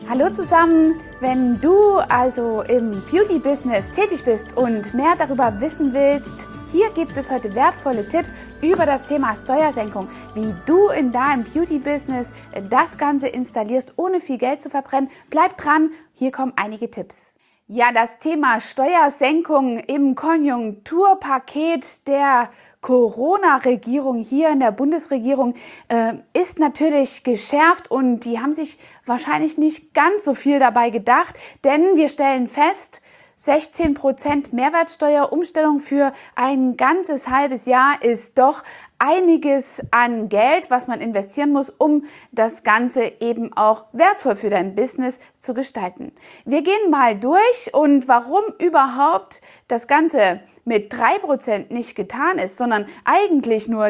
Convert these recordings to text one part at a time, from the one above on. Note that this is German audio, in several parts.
Hallo zusammen! Wenn du also im Beauty-Business tätig bist und mehr darüber wissen willst, hier gibt es heute wertvolle Tipps über das Thema Steuersenkung, wie du in deinem Beauty-Business das Ganze installierst, ohne viel Geld zu verbrennen. Bleib dran, hier kommen einige Tipps. Ja, das Thema Steuersenkung im Konjunkturpaket der Corona-Regierung hier in der Bundesregierung ist natürlich geschärft und die haben sich wahrscheinlich nicht ganz so viel dabei gedacht, denn wir stellen fest, 16% Mehrwertsteuerumstellung für ein ganzes halbes Jahr ist doch einiges an Geld, was man investieren muss, um das Ganze eben auch wertvoll für dein Business zu gestalten. Wir gehen mal durch und warum überhaupt das Ganze mit 3% nicht getan ist, sondern eigentlich nur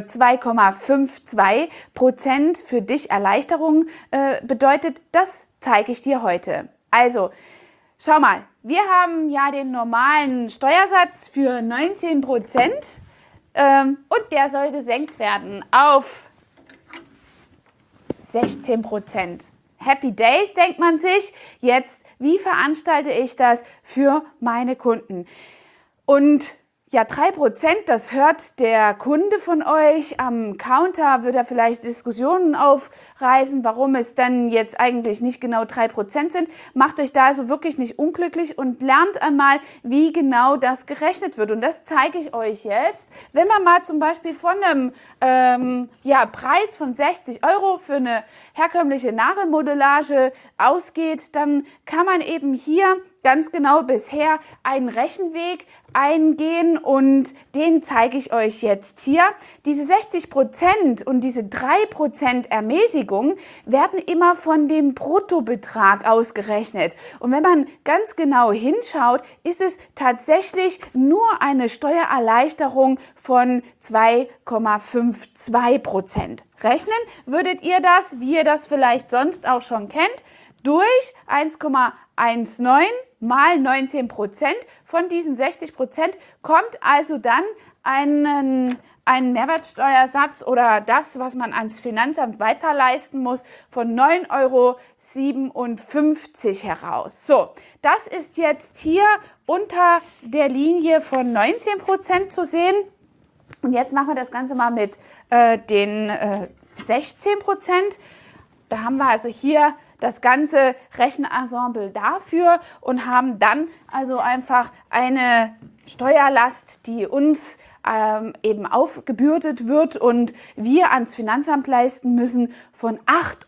2,52% für dich Erleichterung bedeutet, das zeige ich dir heute. Also, schau mal, wir haben ja den normalen Steuersatz für 19%. Und der soll gesenkt werden auf 16%. Happy Days, denkt man sich. Jetzt, wie veranstalte ich das für meine Kunden? Und ja, 3%, das hört der Kunde von euch. Am Counter wird er vielleicht Diskussionen aufreißen, warum es dann jetzt eigentlich nicht genau 3% sind. Macht euch da also wirklich nicht unglücklich und lernt einmal, wie genau das gerechnet wird. Und das zeige ich euch jetzt. Wenn man mal zum Beispiel von einem Preis von 60 € für eine herkömmliche Nagelmodellage ausgeht, dann kann man eben hier ganz genau bisher einen Rechenweg eingehen und den zeige ich euch jetzt hier. Diese 60% und diese 3% Ermäßigung werden immer von dem Bruttobetrag ausgerechnet. Und wenn man ganz genau hinschaut, ist es tatsächlich nur eine Steuererleichterung von 2,52%. Rechnen würdet ihr das, wie ihr das vielleicht sonst auch schon kennt, durch 1,19 mal 19% von diesen 60% kommt also dann ein Mehrwertsteuersatz oder das, was man ans Finanzamt weiterleisten muss, von 9,57 € heraus. So, das ist jetzt hier unter der Linie von 19% zu sehen. Und jetzt machen wir das Ganze mal mit den 16%. Da haben wir also hier das ganze Rechenensemble dafür und haben dann also einfach eine Steuerlast, die uns eben aufgebürdet wird und wir ans Finanzamt leisten müssen von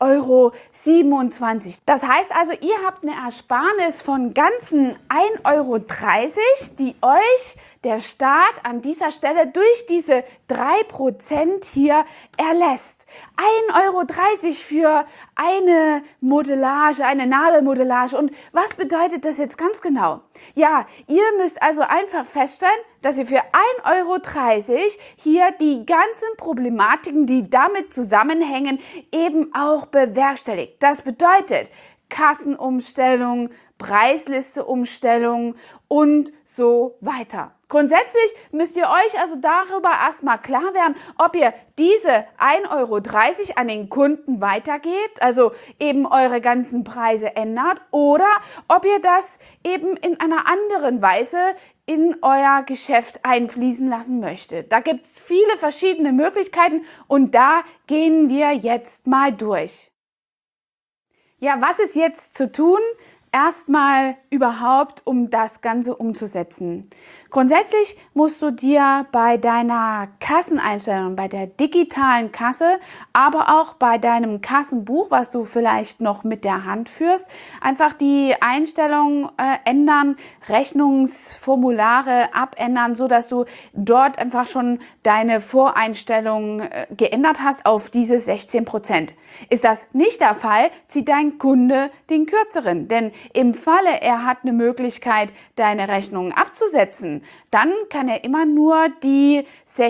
8,27 €. Das heißt also, ihr habt eine Ersparnis von ganzen 1,30 €, die euch der Staat an dieser Stelle durch diese 3% hier erlässt. 1,30 € für eine Modellage, eine Nagelmodellage. Und was bedeutet das jetzt ganz genau? Ja, ihr müsst also einfach feststellen, dass ihr für 1,30 € hier die ganzen Problematiken, die damit zusammenhängen, eben auch bewerkstelligt. Das bedeutet Kassenumstellung, Preislisteumstellung und so weiter. Grundsätzlich müsst ihr euch also darüber erstmal klar werden, ob ihr diese 1,30 € an den Kunden weitergebt, also eben eure ganzen Preise ändert, oder ob ihr das eben in einer anderen Weise in euer Geschäft einfließen lassen möchtet. Da gibt es viele verschiedene Möglichkeiten und da gehen wir jetzt mal durch. Ja, was ist jetzt zu tun? Erstmal überhaupt, um das Ganze umzusetzen. Grundsätzlich musst du dir bei deiner Kasseneinstellung, bei der digitalen Kasse, aber auch bei deinem Kassenbuch, was du vielleicht noch mit der Hand führst, einfach die Einstellung ändern, Rechnungsformulare abändern, so dass du dort einfach schon deine Voreinstellung geändert hast auf diese 16%. Ist das nicht der Fall, zieht dein Kunde den kürzeren, denn im Falle, er hat eine Möglichkeit, deine Rechnungen abzusetzen, dann kann er immer nur die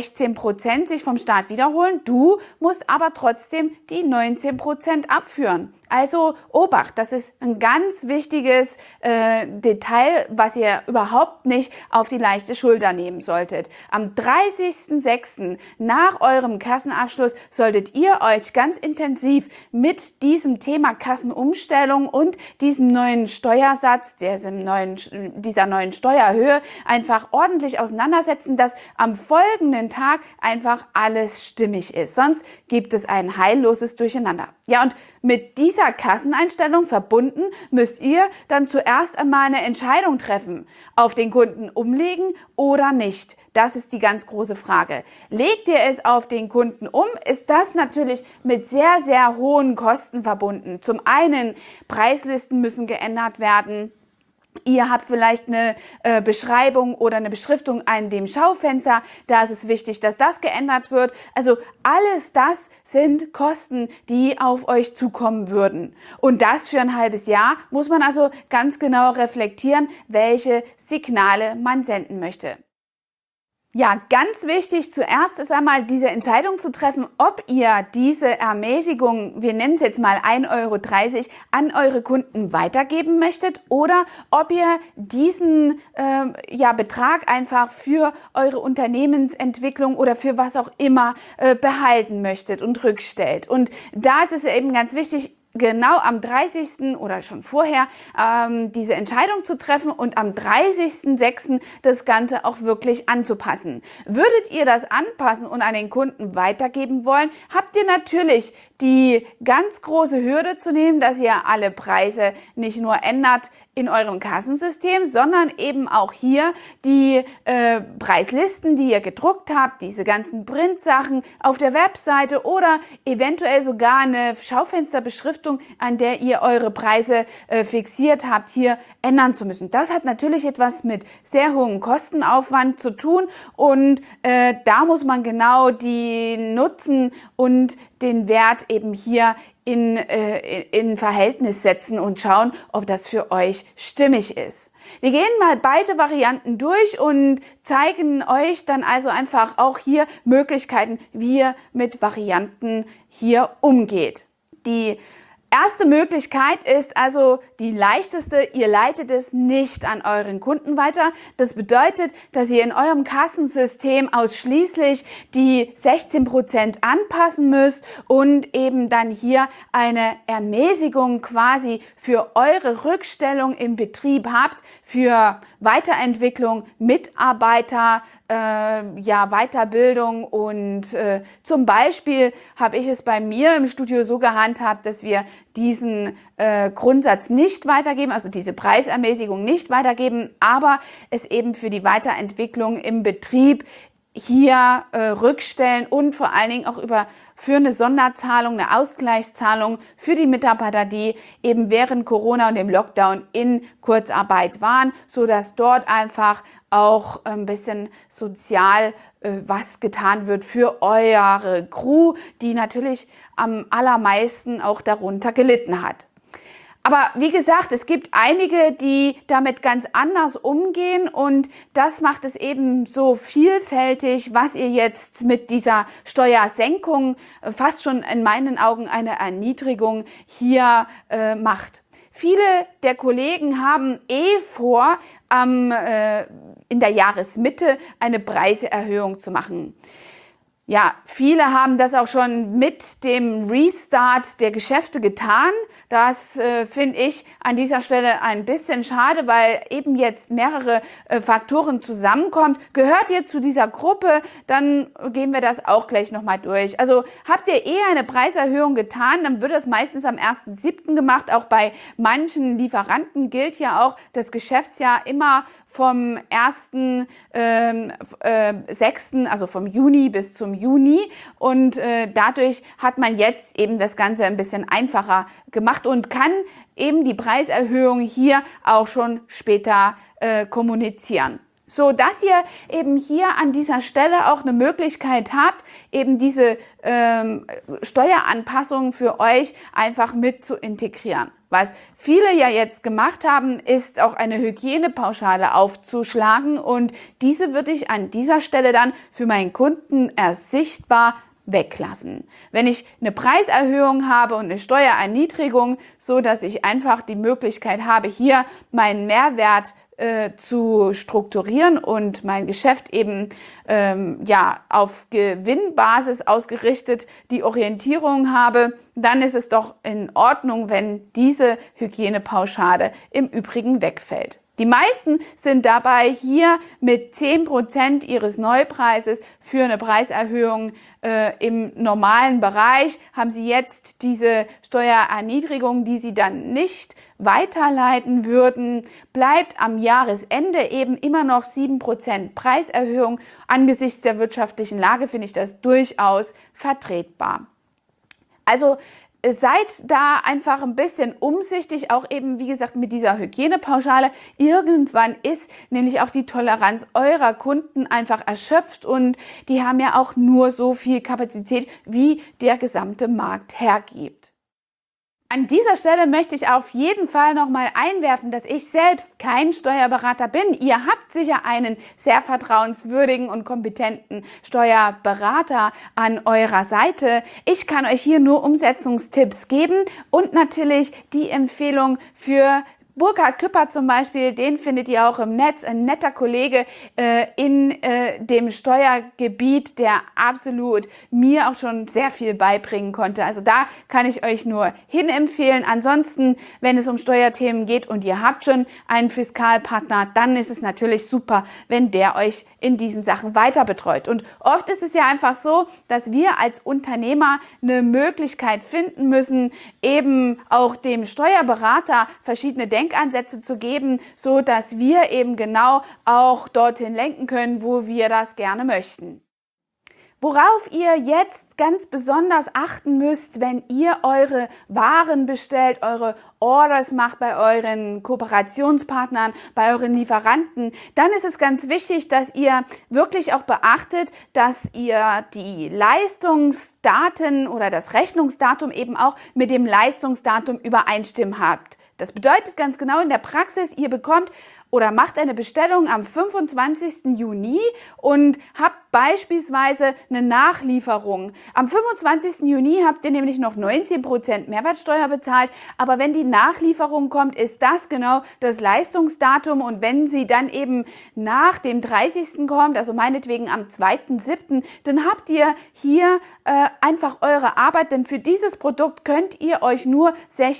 16% sich vom Staat wiederholen. Du musst aber trotzdem die 19% abführen. Also Obacht, das ist ein ganz wichtiges Detail, was ihr überhaupt nicht auf die leichte Schulter nehmen solltet. Am 30.06. nach eurem Kassenabschluss solltet ihr euch ganz intensiv mit diesem Thema Kassenumstellung und diesem neuen Steuersatz, dieser neuen Steuerhöhe einfach ordentlich auseinandersetzen, dass am folgenden Tag einfach alles stimmig ist. Sonst gibt es ein heilloses Durcheinander. Ja, und mit dieser Kasseneinstellung verbunden müsst ihr dann zuerst einmal eine Entscheidung treffen, auf den Kunden umlegen oder nicht. Das ist die ganz große Frage. Legt ihr es auf den Kunden um, ist das natürlich mit sehr, sehr hohen Kosten verbunden. Zum einen, Preislisten müssen geändert werden. Ihr habt vielleicht eine Beschreibung oder eine Beschriftung an dem Schaufenster. Da ist es wichtig, dass das geändert wird. Also alles das sind Kosten, die auf euch zukommen würden. Und das für ein halbes Jahr muss man also ganz genau reflektieren, welche Signale man senden möchte. Ja, ganz wichtig zuerst ist einmal diese Entscheidung zu treffen, ob ihr diese Ermäßigung, wir nennen es jetzt mal 1,30 € an eure Kunden weitergeben möchtet oder ob ihr diesen Betrag einfach für eure Unternehmensentwicklung oder für was auch immer behalten möchtet und rückstellt. Und da ist es eben ganz wichtig, genau am 30. oder schon vorher diese Entscheidung zu treffen und am 30.06. das Ganze auch wirklich anzupassen. Würdet ihr das anpassen und an den Kunden weitergeben wollen, habt ihr natürlich die ganz große Hürde zu nehmen, dass ihr alle Preise nicht nur ändert in eurem Kassensystem, sondern eben auch hier die Preislisten, die ihr gedruckt habt, diese ganzen Printsachen auf der Webseite oder eventuell sogar eine Schaufensterbeschriftung, an der ihr eure Preise fixiert habt, hier ändern zu müssen. Das hat natürlich etwas mit sehr hohem Kostenaufwand zu tun und da muss man genau die Nutzen und den Wert eben hier in Verhältnis setzen und schauen, ob das für euch stimmig ist. Wir gehen mal beide Varianten durch und zeigen euch dann also einfach auch hier Möglichkeiten, wie ihr mit Varianten hier umgeht. Die erste Möglichkeit ist also die leichteste, ihr leitet es nicht an euren Kunden weiter. Das bedeutet, dass ihr in eurem Kassensystem ausschließlich die 16% anpassen müsst und eben dann hier eine Ermäßigung quasi für eure Rückstellung im Betrieb habt, für Weiterentwicklung, Mitarbeiter, Weiterbildung und zum Beispiel habe ich es bei mir im Studio so gehandhabt, dass wir diesen Grundsatz nicht weitergeben, also diese Preisermäßigung nicht weitergeben, aber es eben für die Weiterentwicklung im Betrieb hier rückstellen und vor allen Dingen auch für eine Sonderzahlung, eine Ausgleichszahlung für die Mitarbeiter, die eben während Corona und dem Lockdown in Kurzarbeit waren, sodass dort einfach auch ein bisschen sozial was getan wird für eure Crew, die natürlich am allermeisten auch darunter gelitten hat. Aber wie gesagt, es gibt einige, die damit ganz anders umgehen und das macht es eben so vielfältig, was ihr jetzt mit dieser Steuersenkung, fast schon in meinen Augen eine Erniedrigung hier macht. Viele der Kollegen haben vor, in der Jahresmitte eine Preiserhöhung zu machen. Ja, viele haben das auch schon mit dem Restart der Geschäfte getan. Das finde ich an dieser Stelle ein bisschen schade, weil eben jetzt mehrere Faktoren zusammenkommen. Gehört ihr zu dieser Gruppe, dann gehen wir das auch gleich nochmal durch. Also habt ihr eine Preiserhöhung getan, dann wird das meistens am 1.7. gemacht. Auch bei manchen Lieferanten gilt ja auch das Geschäftsjahr immer vom 1.6., also vom Juni bis zum Juni und dadurch hat man jetzt eben das Ganze ein bisschen einfacher gemacht und kann eben die Preiserhöhung hier auch schon später kommunizieren. so dass ihr eben hier an dieser Stelle auch eine Möglichkeit habt, eben diese Steueranpassungen für euch einfach mit zu integrieren. Was viele ja jetzt gemacht haben, ist auch eine Hygienepauschale aufzuschlagen, und diese würde ich an dieser Stelle dann für meinen Kunden ersichtbar weglassen. Wenn ich eine Preiserhöhung habe und eine Steuererniedrigung, so dass ich einfach die Möglichkeit habe, hier meinen Mehrwert zu strukturieren und mein Geschäft eben auf Gewinnbasis ausgerichtet die Orientierung habe, dann ist es doch in Ordnung, wenn diese Hygienepauschale im Übrigen wegfällt. Die meisten sind dabei hier mit 10% ihres Neupreises für eine Preiserhöhung im normalen Bereich. Haben sie jetzt diese Steuererniedrigung, die sie dann nicht weiterleiten würden, bleibt am Jahresende eben immer noch 7% Preiserhöhung. Angesichts der wirtschaftlichen Lage finde ich das durchaus vertretbar. Also seid da einfach ein bisschen umsichtig, auch eben, wie gesagt, mit dieser Hygienepauschale. Irgendwann ist nämlich auch die Toleranz eurer Kunden einfach erschöpft, und die haben ja auch nur so viel Kapazität, wie der gesamte Markt hergibt. An dieser Stelle möchte ich auf jeden Fall nochmal einwerfen, dass ich selbst kein Steuerberater bin. Ihr habt sicher einen sehr vertrauenswürdigen und kompetenten Steuerberater an eurer Seite. Ich kann euch hier nur Umsetzungstipps geben und natürlich die Empfehlung für Burkhard Küpper zum Beispiel, den findet ihr auch im Netz, ein netter Kollege in dem Steuergebiet, der absolut mir auch schon sehr viel beibringen konnte. Also da kann ich euch nur hinempfehlen. Ansonsten, wenn es um Steuerthemen geht und ihr habt schon einen Fiskalpartner, dann ist es natürlich super, wenn der euch in diesen Sachen weiter betreut. Und oft ist es ja einfach so, dass wir als Unternehmer eine Möglichkeit finden müssen, eben auch dem Steuerberater verschiedene Denkansätze zu geben, so dass wir eben genau auch dorthin lenken können, wo wir das gerne möchten. Worauf ihr jetzt ganz besonders achten müsst, wenn ihr eure Waren bestellt, eure Orders macht bei euren Kooperationspartnern, bei euren Lieferanten, dann ist es ganz wichtig, dass ihr wirklich auch beachtet, dass ihr die Leistungsdaten oder das Rechnungsdatum eben auch mit dem Leistungsdatum übereinstimmen habt. Das bedeutet ganz genau in der Praxis, ihr bekommt oder macht eine Bestellung am 25. Juni und habt beispielsweise eine Nachlieferung. Am 25. Juni habt ihr nämlich noch 19% Mehrwertsteuer bezahlt, aber wenn die Nachlieferung kommt, ist das genau das Leistungsdatum, und wenn sie dann eben nach dem 30. kommt, also meinetwegen am 2.7., dann habt ihr hier einfach eure Arbeit, denn für dieses Produkt könnt ihr euch nur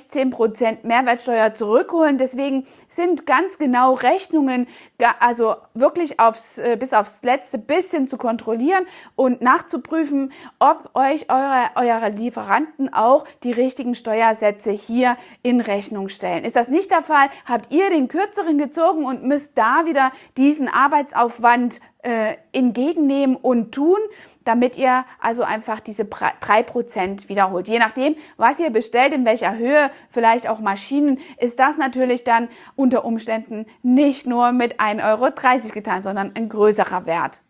16% Mehrwertsteuer zurückholen. Deswegen sind ganz genau Rechnungen, also wirklich bis aufs letzte bisschen zu kontrollieren und nachzuprüfen, ob euch eure Lieferanten auch die richtigen Steuersätze hier in Rechnung stellen. Ist das nicht der Fall, habt ihr den kürzeren gezogen und müsst da wieder diesen Arbeitsaufwand entgegennehmen und tun, damit ihr also einfach diese 3% wiederholt. Je nachdem, was ihr bestellt, in welcher Höhe, vielleicht auch Maschinen, ist das natürlich dann unter Umständen nicht nur mit 1,30 € getan, sondern ein größerer Wert.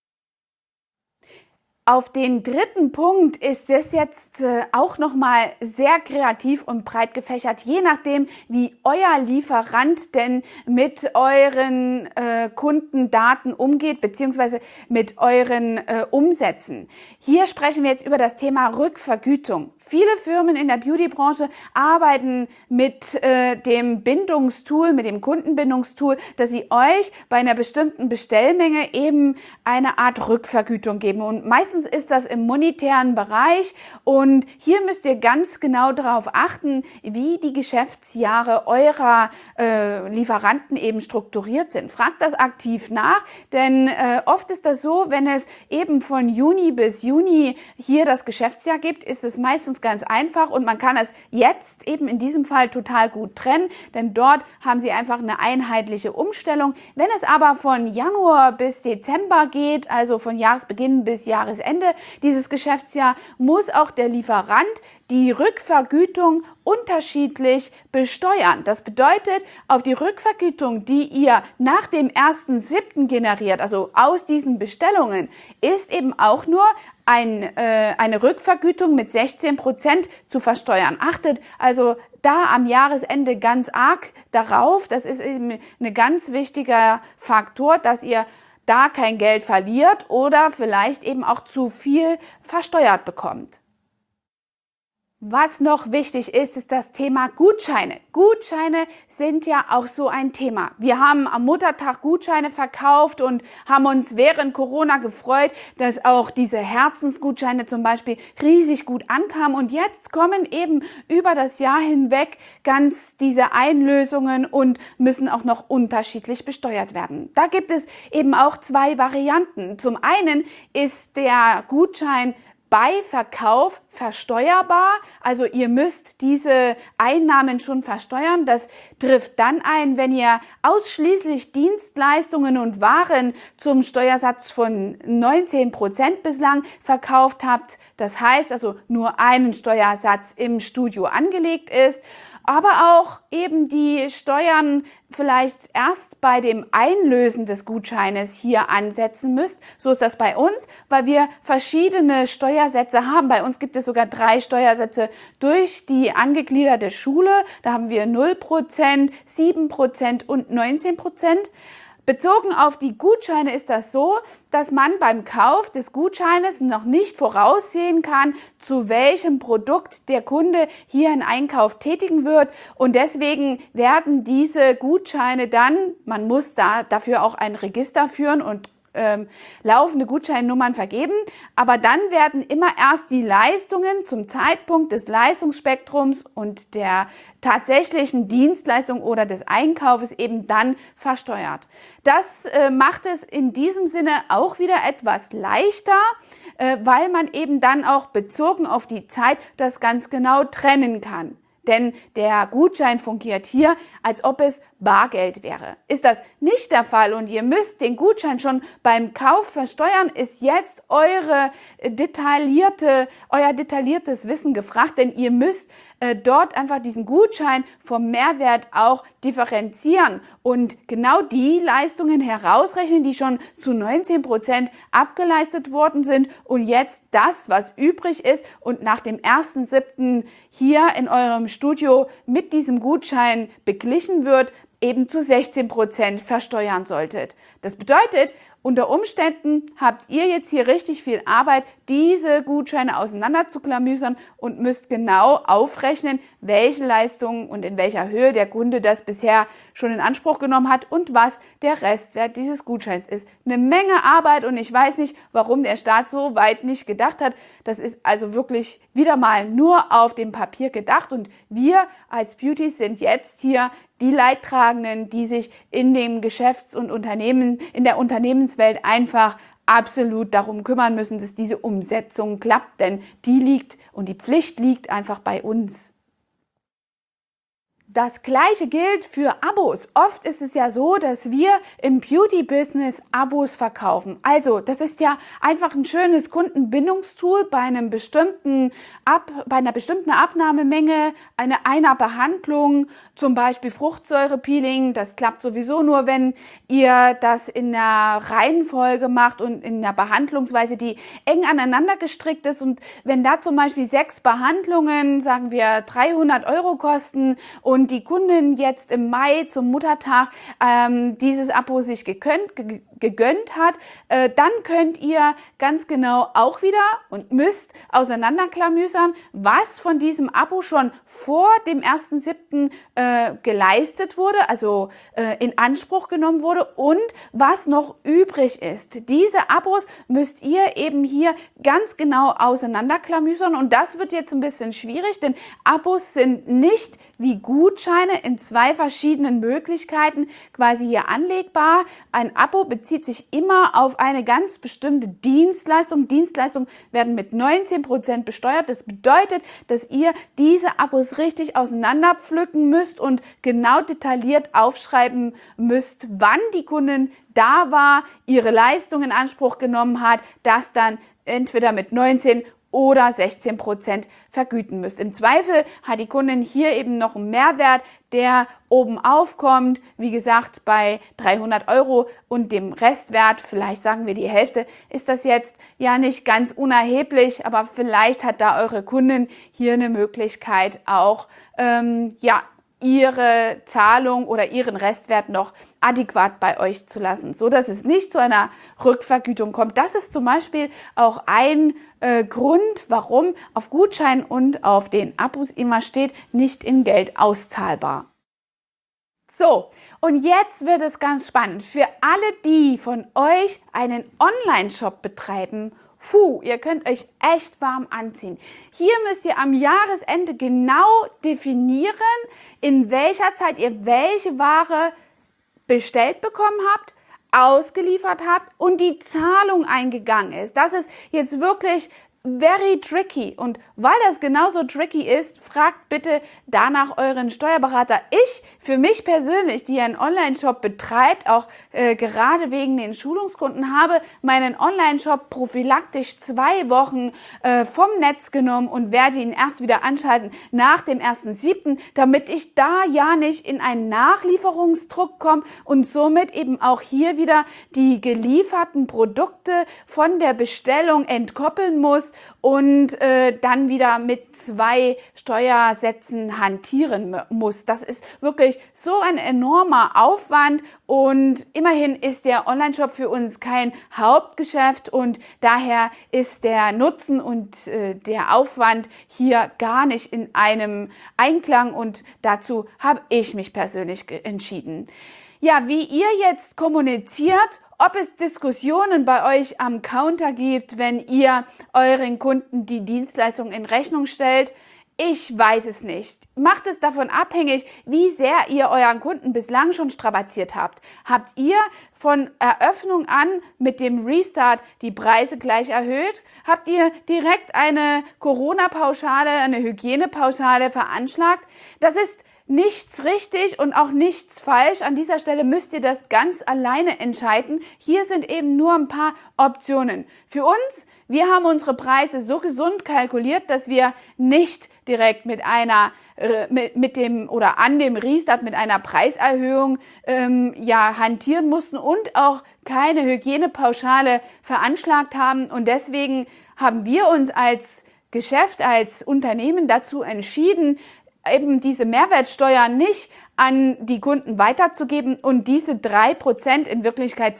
Auf den dritten Punkt ist es jetzt auch nochmal sehr kreativ und breit gefächert, je nachdem, wie euer Lieferant denn mit euren Kundendaten umgeht, beziehungsweise mit euren Umsätzen. Hier sprechen wir jetzt über das Thema Rückvergütung. Viele Firmen in der Beauty-Branche arbeiten mit dem Bindungstool, mit dem Kundenbindungstool, dass sie euch bei einer bestimmten Bestellmenge eben eine Art Rückvergütung geben. Und meistens ist das im monetären Bereich. Und hier müsst ihr ganz genau darauf achten, wie die Geschäftsjahre eurer Lieferanten eben strukturiert sind. Fragt das aktiv nach, denn oft ist das so, wenn es eben von Juni bis Juni hier das Geschäftsjahr gibt, ist es meistens ganz einfach und man kann es jetzt eben in diesem Fall total gut trennen, denn dort haben sie einfach eine einheitliche Umstellung. Wenn es aber von Januar bis Dezember geht, also von Jahresbeginn bis Jahresende dieses Geschäftsjahr, muss auch der Lieferant die Rückvergütung unterschiedlich besteuern. Das bedeutet, auf die Rückvergütung, die ihr nach dem 1.7. generiert, also aus diesen Bestellungen, ist eben auch nur eine Rückvergütung mit 16% zu versteuern. Achtet also da am Jahresende ganz arg darauf. Das ist eben ein ganz wichtiger Faktor, dass ihr da kein Geld verliert oder vielleicht eben auch zu viel versteuert bekommt. Was noch wichtig ist, ist das Thema Gutscheine. Gutscheine sind ja auch so ein Thema. Wir haben am Muttertag Gutscheine verkauft und haben uns während Corona gefreut, dass auch diese Herzensgutscheine zum Beispiel riesig gut ankamen. Und jetzt kommen eben über das Jahr hinweg ganz diese Einlösungen und müssen auch noch unterschiedlich besteuert werden. Da gibt es eben auch zwei Varianten. Zum einen ist der Gutschein bei Verkauf versteuerbar, also ihr müsst diese Einnahmen schon versteuern. Das trifft dann ein, wenn ihr ausschließlich Dienstleistungen und Waren zum Steuersatz von 19% bislang verkauft habt. Das heißt also nur einen Steuersatz im Studio angelegt ist, aber auch eben die Steuern vielleicht erst bei dem Einlösen des Gutscheines hier ansetzen müsst. So ist das bei uns, weil wir verschiedene Steuersätze haben. Bei uns gibt es sogar 3 Steuersätze durch die angegliederte Schule. Da haben wir 0%, 7% und 19%. Bezogen auf die Gutscheine ist das so, dass man beim Kauf des Gutscheines noch nicht voraussehen kann, zu welchem Produkt der Kunde hier einen Einkauf tätigen wird. Und deswegen werden diese Gutscheine dann, man muss dafür auch ein Register führen und laufende Gutscheinnummern vergeben, aber dann werden immer erst die Leistungen zum Zeitpunkt des Leistungsspektrums und der tatsächlichen Dienstleistung oder des Einkaufes eben dann versteuert. Das macht es in diesem Sinne auch wieder etwas leichter, weil man eben dann auch bezogen auf die Zeit das ganz genau trennen kann. Denn der Gutschein fungiert hier, als ob es Bargeld wäre. Ist das nicht der Fall und ihr müsst den Gutschein schon beim Kauf versteuern, ist jetzt euer detailliertes Wissen gefragt, denn ihr müsst dort einfach diesen Gutschein vom Mehrwert auch differenzieren und genau die Leistungen herausrechnen, die schon zu 19% abgeleistet worden sind und jetzt das, was übrig ist und nach dem 1.7. hier in eurem Studio mit diesem Gutschein beglichen wird, eben zu 16% versteuern solltet. Das bedeutet, unter Umständen habt ihr jetzt hier richtig viel Arbeit, diese Gutscheine auseinander zu klamüsern und müsst genau aufrechnen, welche Leistungen und in welcher Höhe der Kunde das bisher schon in Anspruch genommen hat und was der Restwert dieses Gutscheins ist. Eine Menge Arbeit und ich weiß nicht, warum der Staat so weit nicht gedacht hat. Das ist also wirklich wieder mal nur auf dem Papier gedacht und wir als Beauties sind jetzt hier die Leidtragenden, die sich in dem Geschäfts- und in der Unternehmenswelt einfach absolut darum kümmern müssen, dass diese Umsetzung klappt, denn die liegt und die Pflicht liegt einfach bei uns. Das Gleiche gilt für Abos. Oft ist es ja so, dass wir im Beauty-Business Abos verkaufen. Also das ist ja einfach ein schönes Kundenbindungstool bei einer bestimmten Abnahmemenge, einer Behandlung, zum Beispiel Fruchtsäurepeeling. Das klappt sowieso nur, wenn ihr das in der Reihenfolge macht und in der Behandlungsweise, die eng aneinander gestrickt ist. Und wenn da zum Beispiel 6 Behandlungen, sagen wir 300 € kosten und die Kundin jetzt im Mai zum Muttertag dieses Abo sich gegönnt hat, dann könnt ihr ganz genau auch wieder und müsst auseinanderklamüsern, was von diesem Abo schon vor dem 1.7. Geleistet wurde, also in Anspruch genommen wurde und was noch übrig ist. Diese Abos müsst ihr eben hier ganz genau auseinanderklamüsern und das wird jetzt ein bisschen schwierig, denn Abos sind nicht wie Gutscheine in 2 verschiedenen Möglichkeiten quasi hier anlegbar. Ein Abo bezieht sich immer auf eine ganz bestimmte Dienstleistung. Dienstleistungen werden mit 19% besteuert. Das bedeutet, dass ihr diese Abos richtig auseinanderpflücken müsst und genau detailliert aufschreiben müsst, wann die Kundin da war, ihre Leistung in Anspruch genommen hat, das dann entweder mit 19 oder 16% vergüten müsst. Im Zweifel hat die Kundin hier eben noch einen Mehrwert, der oben aufkommt, wie gesagt, bei 300 € und dem Restwert, vielleicht sagen wir die Hälfte, ist das jetzt ja nicht ganz unerheblich, aber vielleicht hat da eure Kundin hier eine Möglichkeit auch, ihre Zahlung oder ihren Restwert noch adäquat bei euch zu lassen, so dass es nicht zu einer Rückvergütung kommt. Das ist zum Beispiel auch ein Grund, warum auf Gutscheinen und auf den Abos immer steht, nicht in Geld auszahlbar. So, und jetzt wird es ganz spannend. Für alle, die von euch einen Online-Shop betreiben, ihr könnt euch echt warm anziehen. Hier müsst ihr am Jahresende genau definieren, in welcher Zeit ihr welche Ware bestellt bekommen habt, ausgeliefert habt und die Zahlung eingegangen ist. Das ist jetzt wirklich very tricky. Und weil das genauso tricky ist, fragt bitte danach euren Steuerberater. Ich, für mich persönlich, die einen Online-Shop betreibt, auch gerade wegen den Schulungskunden, habe meinen Online-Shop prophylaktisch 2 Wochen vom Netz genommen und werde ihn erst wieder anschalten nach dem 1.7., damit ich da ja nicht in einen Nachlieferungsdruck komme und somit eben auch hier wieder die gelieferten Produkte von der Bestellung entkoppeln muss und dann wieder mit 2 Steuersätzen hantieren muss. Das ist wirklich so ein enormer Aufwand und immerhin ist der Online-Shop für uns kein Hauptgeschäft und daher ist der Nutzen und der Aufwand hier gar nicht in einem Einklang und dazu habe ich mich persönlich entschieden. Ja, wie ihr jetzt kommuniziert, ob es Diskussionen bei euch am Counter gibt, wenn ihr euren Kunden die Dienstleistung in Rechnung stellt, ich weiß es nicht. Macht es davon abhängig, wie sehr ihr euren Kunden bislang schon strapaziert habt. Habt ihr von Eröffnung an mit dem Restart die Preise gleich erhöht? Habt ihr direkt eine Corona-Pauschale, eine Hygienepauschale veranschlagt? Das ist nichts richtig und auch nichts falsch. An dieser Stelle müsst ihr das ganz alleine entscheiden. Hier sind eben nur ein paar Optionen. Für uns, wir haben unsere Preise so gesund kalkuliert, dass wir nicht direkt mit einer an dem Restart mit einer Preiserhöhung hantieren mussten und auch keine Hygienepauschale veranschlagt haben. Und deswegen haben wir uns als Geschäft, als Unternehmen dazu entschieden, eben diese Mehrwertsteuer nicht an die Kunden weiterzugeben und diese 3%, in Wirklichkeit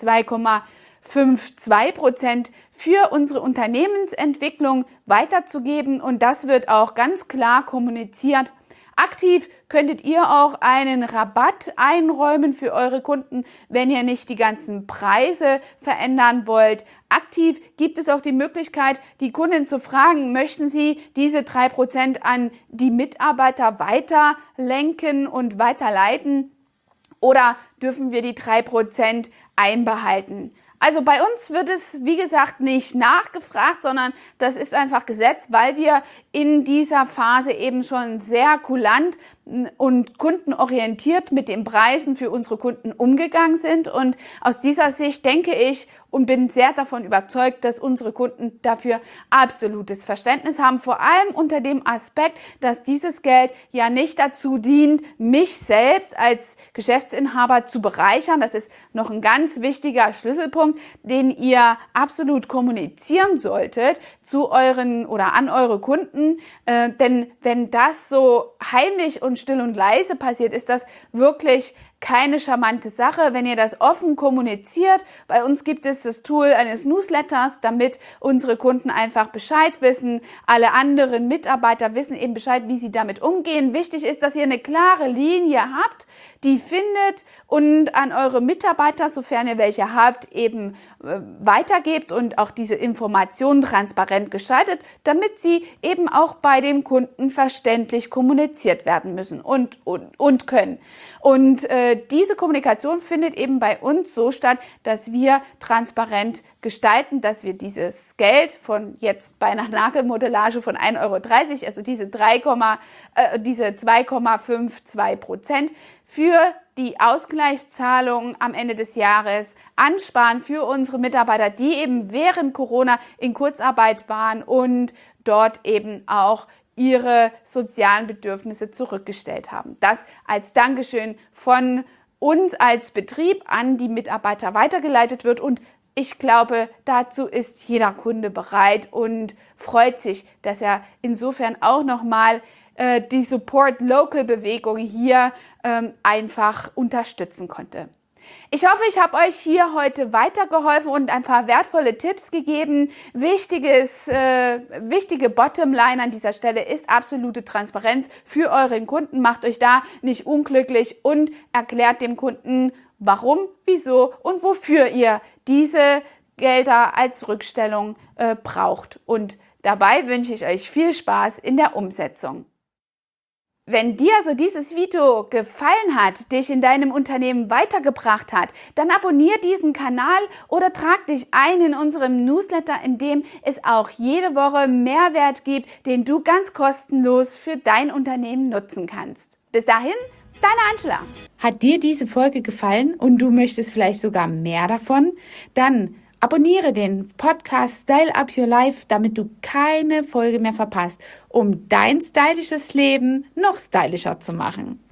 2,52% für unsere Unternehmensentwicklung weiterzugeben. Und das wird auch ganz klar kommuniziert. Aktiv könntet ihr auch einen Rabatt einräumen für eure Kunden, wenn ihr nicht die ganzen Preise verändern wollt. Aktiv gibt es auch die Möglichkeit, die Kunden zu fragen, möchten sie diese 3% an die Mitarbeiter weiterlenken und weiterleiten oder dürfen wir die 3% einbehalten? Also bei uns wird es, wie gesagt, nicht nachgefragt, sondern das ist einfach Gesetz, weil wir in dieser Phase eben schon sehr kulant und kundenorientiert mit den Preisen für unsere Kunden umgegangen sind. Und aus dieser Sicht denke ich und bin sehr davon überzeugt, dass unsere Kunden dafür absolutes Verständnis haben. Vor allem unter dem Aspekt, dass dieses Geld ja nicht dazu dient, mich selbst als Geschäftsinhaber zu bereichern. Das ist noch ein ganz wichtiger Schlüsselpunkt, den ihr absolut kommunizieren solltet zu euren oder an eure Kunden. Denn wenn das so heimlich und still und leise passiert, ist das wirklich keine charmante Sache, wenn ihr das offen kommuniziert. Bei uns gibt es das Tool eines Newsletters, damit unsere Kunden einfach Bescheid wissen. Alle anderen Mitarbeiter wissen eben Bescheid, wie sie damit umgehen. Wichtig ist, dass ihr eine klare Linie habt, die findet und an eure Mitarbeiter, sofern ihr welche habt, eben weitergebt und auch diese Informationen transparent gestaltet, damit sie eben auch bei dem Kunden verständlich kommuniziert werden müssen und können. Und diese Kommunikation findet eben bei uns so statt, dass wir transparent gestalten, dass wir dieses Geld von jetzt bei einer Nagelmodellage von 1,30 €, also diese 2,52% für die Ausgleichszahlung am Ende des Jahres ansparen für unsere Mitarbeiter, die eben während Corona in Kurzarbeit waren und dort eben auch ihre sozialen Bedürfnisse zurückgestellt haben. Das als Dankeschön von uns als Betrieb an die Mitarbeiter weitergeleitet wird und ich glaube, dazu ist jeder Kunde bereit und freut sich, dass er insofern auch nochmal die Support Local Bewegung hier einfach unterstützen konnte. Ich hoffe, ich habe euch hier heute weitergeholfen und ein paar wertvolle Tipps gegeben. Wichtige Bottomline an dieser Stelle ist absolute Transparenz für euren Kunden. Macht euch da nicht unglücklich und erklärt dem Kunden, warum, wieso und wofür ihr diese Gelder als Rückstellung braucht. Und dabei wünsche ich euch viel Spaß in der Umsetzung. Wenn dir also dieses Video gefallen hat, dich in deinem Unternehmen weitergebracht hat, dann abonniere diesen Kanal oder trag dich ein in unserem Newsletter, in dem es auch jede Woche Mehrwert gibt, den du ganz kostenlos für dein Unternehmen nutzen kannst. Bis dahin, deine Angela. Hat dir diese Folge gefallen und du möchtest vielleicht sogar mehr davon? Dann abonniere den Podcast Style Up Your Life, damit du keine Folge mehr verpasst, um dein stylisches Leben noch stylischer zu machen.